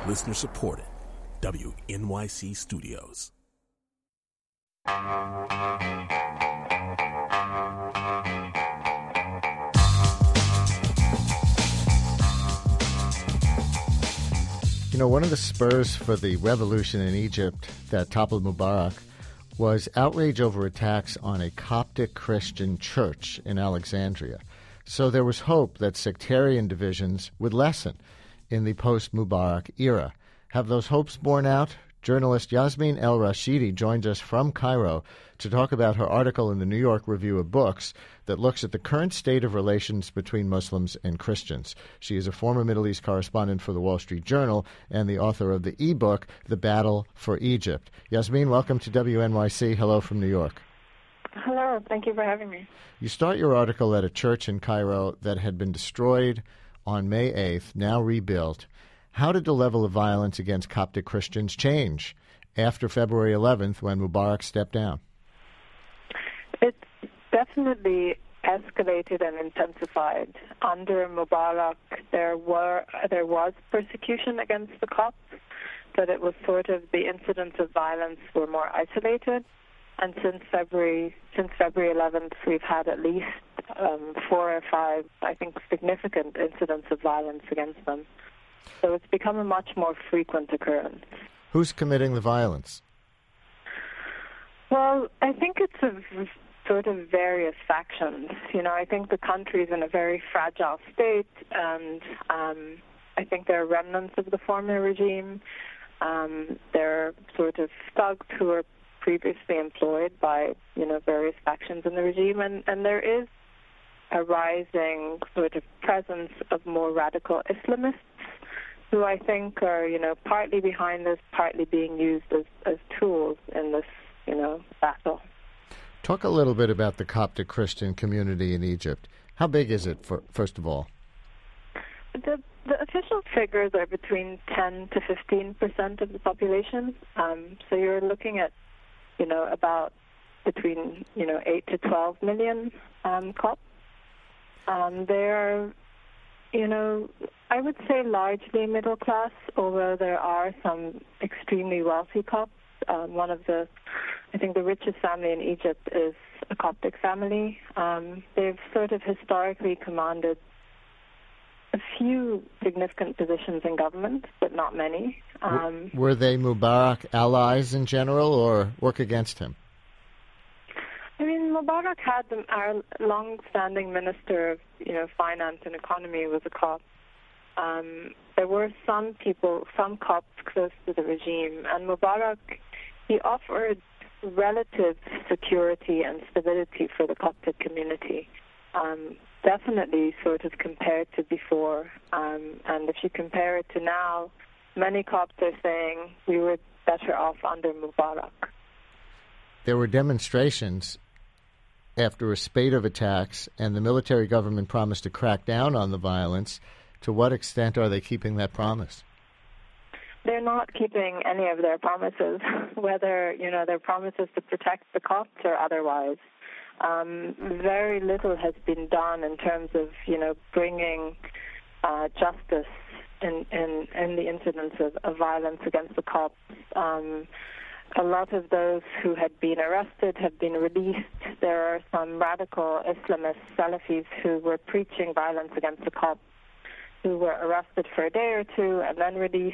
Listener supported. WNYC Studios. You know, one of the spurs for the revolution in Egypt that toppled Mubarak was outrage over attacks on a Coptic Christian church in Alexandria. So there was hope that sectarian divisions would lessen in the post-Mubarak era. Have those hopes borne out? Journalist Yasmin El-Rashidi joins us from Cairo to talk about her article in the New York Review of Books that looks at the current state of relations between Muslims and Christians. She is a former Middle East correspondent for the Wall Street Journal and the author of the e-book, The Battle for Egypt. Yasmin, welcome to WNYC. Hello from New York. Hello. Thank you for having me. You start your article at a church in Cairo that had been destroyed on May 8th, now rebuilt. How did the level of violence against Coptic Christians change after February 11th when Mubarak stepped down? It's definitely escalated and intensified. Under Mubarak, there was persecution against the Copts, but it was sort of the incidents of violence were more isolated. And since February 11th, we've had at least 4 or 5, I think, significant incidents of violence against them. So it's become a much more frequent occurrence. Who's committing the violence? Well, I think it's sort of various factions. You know, I think the country's in a very fragile state, and I think there are remnants of the former regime. There are sort of thugs who are previously employed by, various factions in the regime, and there is a rising sort of presence of more radical Islamists who I think are, partly behind this, partly being used as tools in this, battle. Talk a little bit about the Coptic Christian community in Egypt. How big is it, first of all? The official figures are between 10 to 15% of the population. So you're looking at, about between, 8 to 12 million Copts. They're, I would say largely middle class, although there are some extremely wealthy Copts. One of the richest family in Egypt is a Coptic family. They've sort of historically commanded a few significant positions in government, but not many. Were they Mubarak allies in general or work against him? I mean, Mubarak had our long-standing minister of, finance and economy was a Copt. There were some Copts close to the regime, and Mubarak, he offered relative security and stability for the Coptic community, definitely sort of compared to before. And if you compare it to now, many Copts are saying we were better off under Mubarak. There were demonstrations after a spate of attacks, and the military government promised to crack down on the violence. To what extent are they keeping that promise? They're not keeping any of their promises, whether, their promises to protect the Copts or otherwise. Very little has been done in terms of, bringing justice in the incidents of violence against the Copts. A lot of those who had been arrested have been released. There are some radical Islamist Salafis who were preaching violence against the Copts who were arrested for a day or two and then released.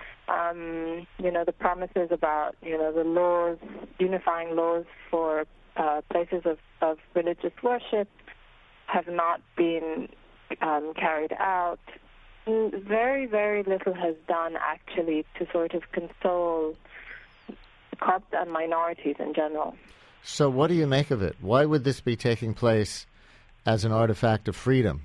The promises about, the laws, unifying laws for places of religious worship have not been carried out. Very, very little has done, actually, to sort of console Copts and minorities in general. So what do you make of it? Why would this be taking place as an artifact of freedom?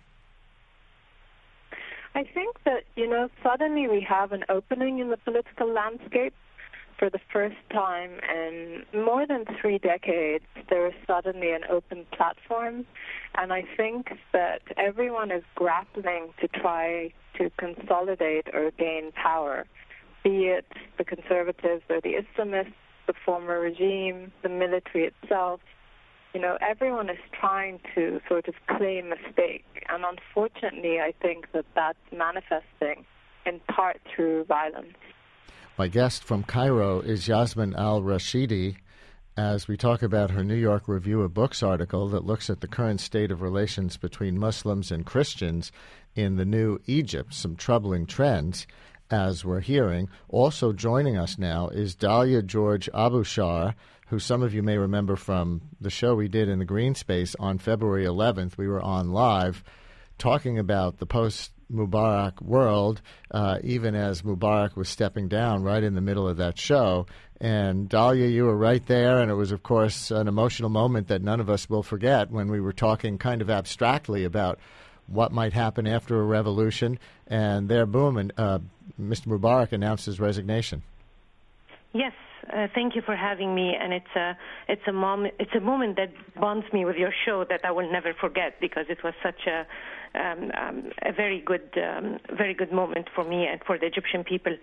I think that, suddenly we have an opening in the political landscape. For the first time in more than 3 decades, there is suddenly an open platform. And I think that everyone is grappling to try to consolidate or gain power, be it the conservatives or the Islamists, the former regime, the military itself. Everyone is trying to sort of claim a stake. And unfortunately, I think that that's manifesting in part through violence. My guest from Cairo is Yasmin al-Rashidi, as we talk about her New York Review of Books article that looks at the current state of relations between Muslims and Christians in the new Egypt, some troubling trends, as we're hearing. Also joining us now is Dalia George Abushar, who some of you may remember from the show we did in the Green Space on February 11th. We were on live talking about the post-Mubarak world, even as Mubarak was stepping down right in the middle of that show. And Dalia, you were right there, and it was, of course, an emotional moment that none of us will forget when we were talking kind of abstractly about what might happen after a revolution. And there, boom, and Mr. Mubarak announced his resignation. Yes, thank you for having me, and it's a moment that bonds me with your show that I will never forget, because it was such a very good moment for me and for the Egyptian people.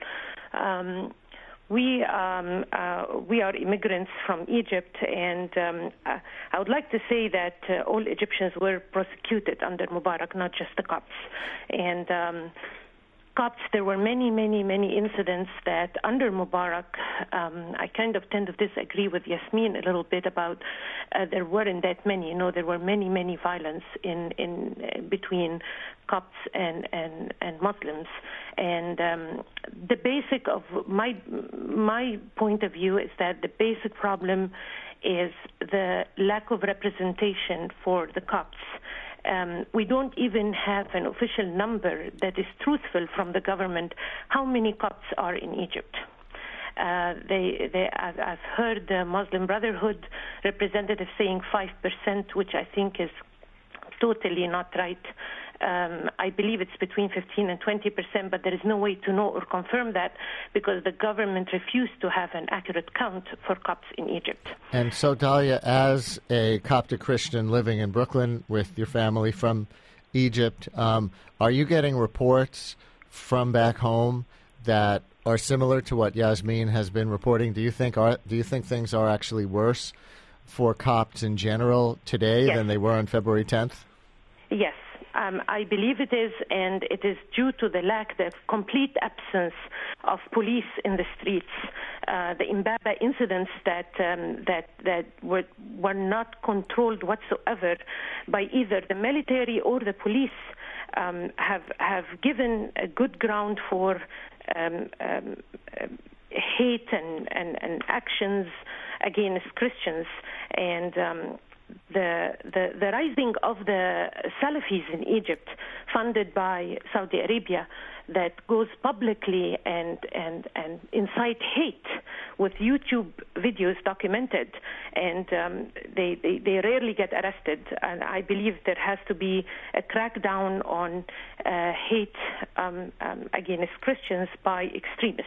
We are immigrants from Egypt, and I would like to say that all Egyptians were prosecuted under Mubarak, not just the Copts. And Copts, there were many incidents that under Mubarak, I kind of tend to disagree with Yasmin a little bit about there weren't that many. You know, there were many violence in between Copts and Muslims. And the basic of my point of view is that the basic problem is the lack of representation for the Copts. We don't even have an official number that is truthful from the government how many Copts are in Egypt. I've heard the Muslim Brotherhood representative saying 5%, which I think is totally not right. I believe it's between 15 and 20%, but there is no way to know or confirm that because the government refused to have an accurate count for Copts in Egypt. And so, Dalia, as a Coptic Christian living in Brooklyn with your family from Egypt, are you getting reports from back home that are similar to what Yasmin has been reporting? Do you think things are actually worse for Copts in general today than they were on February 10th? Yes. I believe it is, and it is due to the complete absence of police in the streets. The Imbaba incidents that were not controlled whatsoever by either the military or the police have given a good ground for hate and actions against Christians. And the rising of the Salafis in Egypt, funded by Saudi Arabia, that goes publicly and incite hate with YouTube videos documented, and they rarely get arrested. And I believe there has to be a crackdown on hate against Christians by extremists.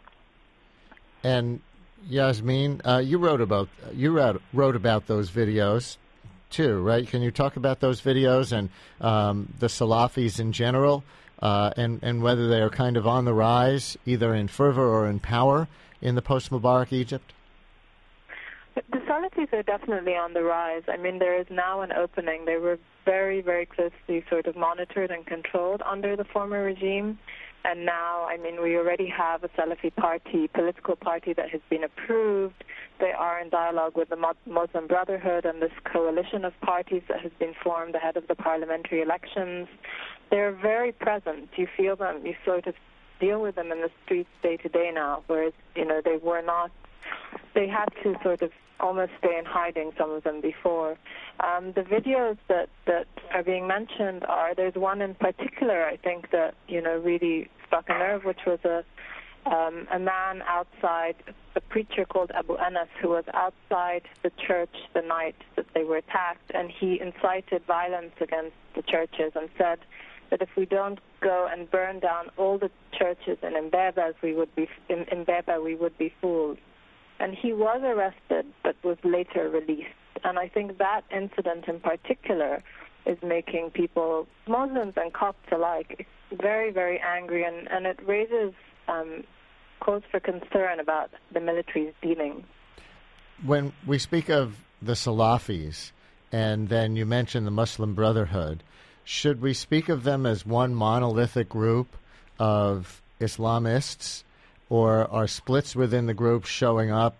And Yasmin, you wrote about those videos too, right? Can you talk about those videos and the Salafis in general, and whether they are kind of on the rise, either in fervor or in power, in the post-Mubarak Egypt? The Salafis are definitely on the rise. I mean, there is now an opening. They were very, very closely sort of monitored and controlled under the former regime. And now, I mean, we already have a Salafi party, political party that has been approved. They are in dialogue with the Muslim Brotherhood and this coalition of parties that has been formed ahead of the parliamentary elections. They're very present. You feel them. You sort of deal with them in the streets day to day now, whereas, you know, they were not. They had to sort of almost stay in hiding, some of them, before. The videos that are being mentioned there's one in particular, I think, that, you know, really struck a nerve, which was a man outside, a preacher called Abu Anas, who was outside the church the night that they were attacked, and he incited violence against the churches and said that if we don't go and burn down all the churches in Imbaba, we would be fools. And he was arrested, but was later released. And I think that incident in particular is making people, Muslims and Copts alike, very, very angry, and it raises cause for concern about the military's dealing. When we speak of the Salafis, and then you mention the Muslim Brotherhood, should we speak of them as one monolithic group of Islamists, or are splits within the group showing up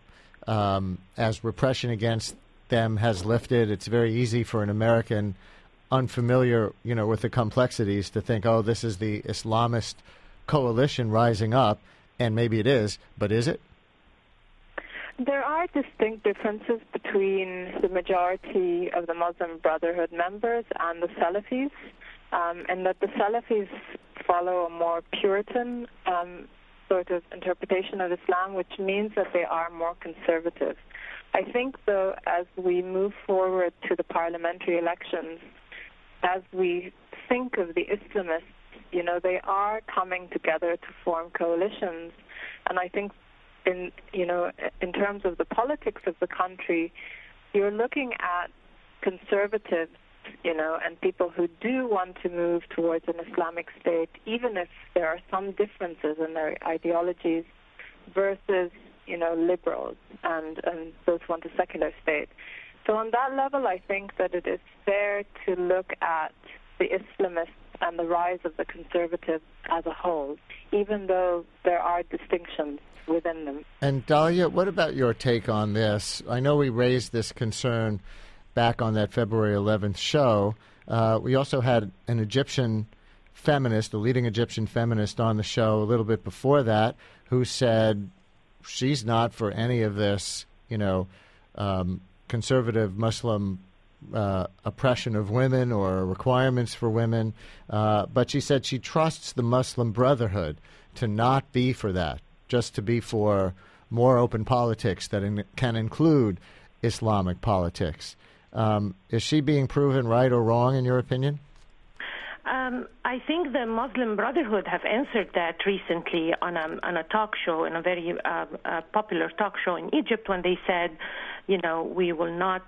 as repression against them has lifted? It's very easy for an American unfamiliar, with the complexities to think, oh, this is the Islamist coalition rising up, and maybe it is, but is it? There are distinct differences between the majority of the Muslim Brotherhood members and the Salafis, and that the Salafis follow a more Puritan sort of interpretation of Islam, which means that they are more conservative. I think, though, as we move forward to the parliamentary elections, as we think of the Islamists, they are coming together to form coalitions, and I think in terms of the politics of the country, you're looking at conservatives, and people who do want to move towards an Islamic state, even if there are some differences in their ideologies, versus, liberals and those who want a secular state. So on that level, I think that it is fair to look at the Islamists and the rise of the conservatives as a whole, even though there are distinctions within them. And Dalia, what about your take on this? I know we raised this concern back on that February 11th show. We also had an Egyptian feminist, a leading Egyptian feminist on the show a little bit before that, who said she's not for any of this, conservative Muslim oppression of women or requirements for women. But she said she trusts the Muslim Brotherhood to not be for that, just to be for more open politics that can include Islamic politics. Is she being proven right or wrong, in your opinion? I think the Muslim Brotherhood have answered that recently on a talk show, in a very popular talk show in Egypt, when they said, we will not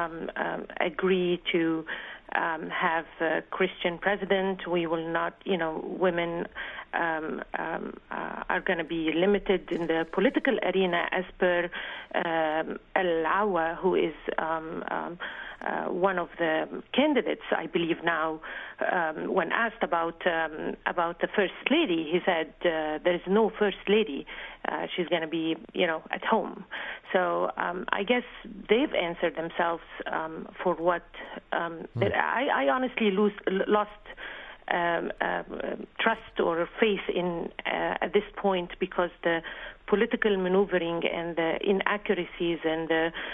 agree to have a Christian president. We will not, women are going to be limited in the political arena, as per Al-Awa, who is one of the candidates, I believe now. When asked about the First Lady, he said there is no First Lady. She's going to be, at home. So I guess they've answered themselves for what I honestly lost trust or faith in at this point, because the political maneuvering and the inaccuracies and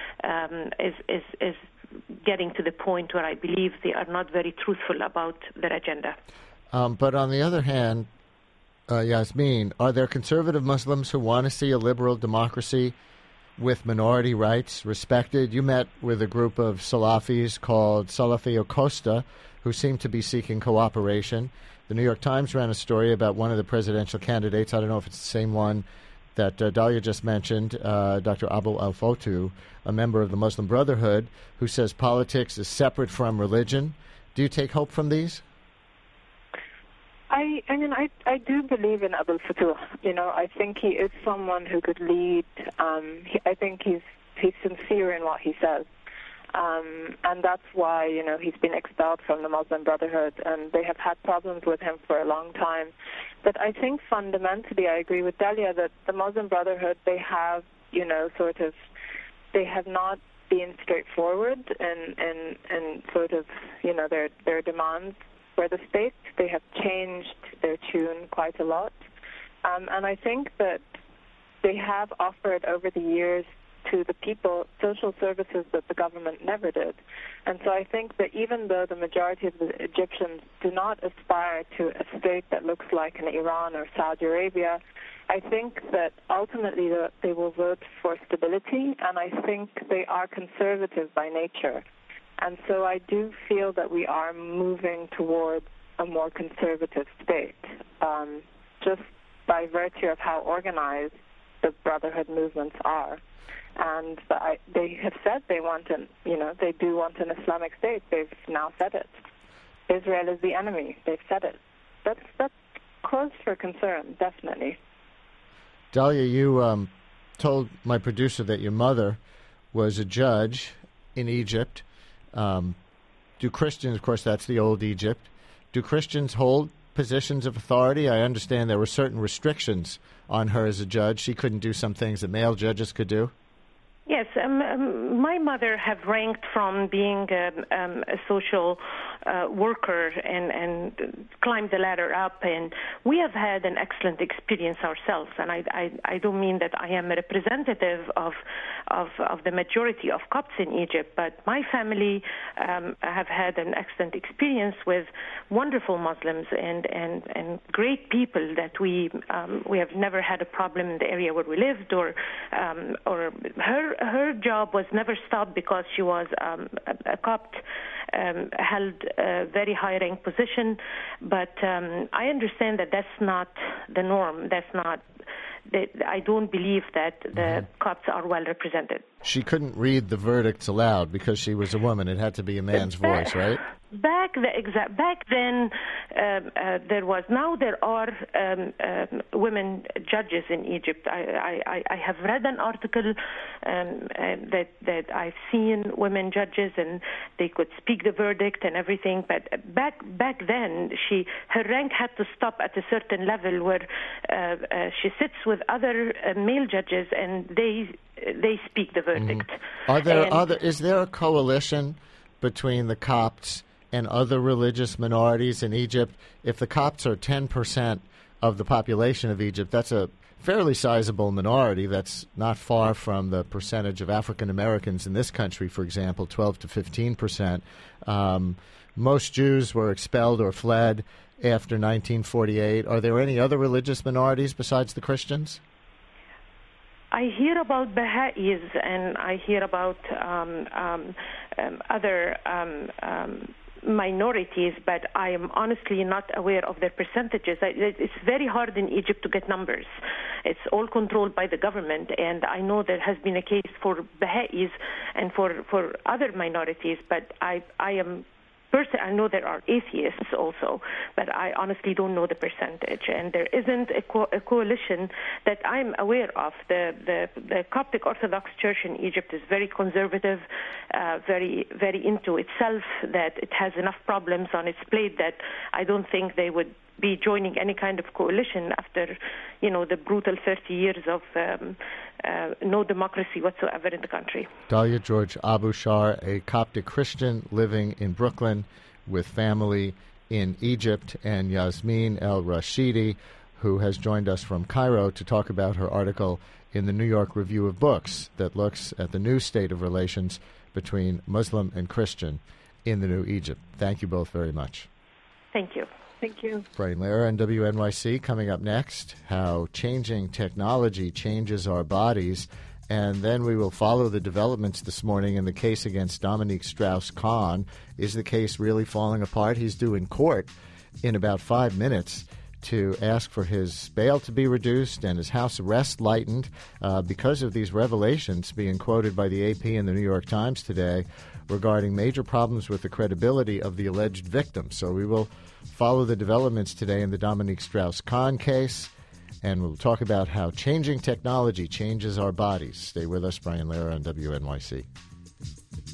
is getting to the point where I believe they are not very truthful about their agenda. But on the other hand, Yasmin, are there conservative Muslims who want to see a liberal democracy with minority rights respected? You met with a group of Salafis called Salafi Costa, who seem to be seeking cooperation. The New York Times ran a story about one of the presidential candidates. I don't know if it's the same one that Dalia just mentioned, Dr. Abu al-Fotu, a member of the Muslim Brotherhood, who says politics is separate from religion. Do you take hope from these? I do believe in Abu al-Futuh. I think he is someone who could lead. I think he's sincere in what he says. And that's why, he's been expelled from the Muslim Brotherhood, and they have had problems with him for a long time. But I think fundamentally I agree with Dalia that the Muslim Brotherhood, they have, they have not been straightforward in sort of, their demands for the state. They have changed their tune quite a lot. And I think that they have offered over the years to the people social services that the government never did. And so I think that even though the majority of the Egyptians do not aspire to a state that looks like an Iran or Saudi Arabia, I think that ultimately they will vote for stability, and I think they are conservative by nature. And so I do feel that we are moving towards a more conservative state, just by virtue of how organized the Brotherhood movements are. And they have said they do want an Islamic state. They've now said it. Israel is the enemy. They've said it. That's cause for concern, definitely. Dalia, you told my producer that your mother was a judge in Egypt. Do Christians, of course, that's the old Egypt. Do Christians hold positions of authority? I understand there were certain restrictions on her as a judge. She couldn't do some things that male judges could do. Yes, my mother have ranked from being a social worker and climbed the ladder up, and we have had an excellent experience ourselves. And I don't mean that I am a representative of the majority of Copts in Egypt, but my family have had an excellent experience with wonderful Muslims and great people that we have never had a problem in the area where we lived, or her job was never stopped because she was a Copt, held a very high-rank position. But I understand that that's not the norm. That's not. I don't believe that the Copts are well represented. She couldn't read the verdicts aloud because she was a woman. It had to be a man's voice, right? Back then, there was. Now there are women judges in Egypt. I have read an article that I've seen women judges, and they could speak the verdict and everything. But back then, her rank had to stop at a certain level where she sits with other male judges, and they speak the verdict. Is there a coalition between the Copts and other religious minorities in Egypt? If the Copts are 10% of the population of Egypt, that's a fairly sizable minority. That's not far from the percentage of African Americans in this country, for example, 12 to 15%. Most Jews were expelled or fled after 1948. Are there any other religious minorities besides the Christians? I hear about Baha'is, and I hear about other minorities, but I am honestly not aware of their percentages. It's very hard in Egypt to get numbers. It's all controlled by the government, and I know there has been a case for Baha'is and for other minorities, but I know there are atheists also, but I honestly don't know the percentage. And there isn't a coalition that I'm aware of. The Coptic Orthodox Church in Egypt is very conservative, very, very into itself, that it has enough problems on its plate that I don't think they would be joining any kind of coalition after, the brutal 30 years of no democracy whatsoever in the country. Dalia George Abushar, a Coptic Christian living in Brooklyn with family in Egypt, and Yasmin El-Rashidi, who has joined us from Cairo to talk about her article in the New York Review of Books that looks at the new state of relations between Muslim and Christian in the new Egypt. Thank you both very much. Thank you. Thank you. Brian Lehrer and WNYC coming up next, how changing technology changes our bodies. And then we will follow the developments this morning in the case against Dominique Strauss-Kahn. Is the case really falling apart? He's due in court in about 5 minutes to ask for his bail to be reduced and his house arrest lightened because of these revelations being quoted by the AP and the New York Times today regarding major problems with the credibility of the alleged victim. So we will follow the developments today in the Dominique Strauss-Kahn case, and we'll talk about how changing technology changes our bodies. Stay with us, Brian Lehrer on WNYC.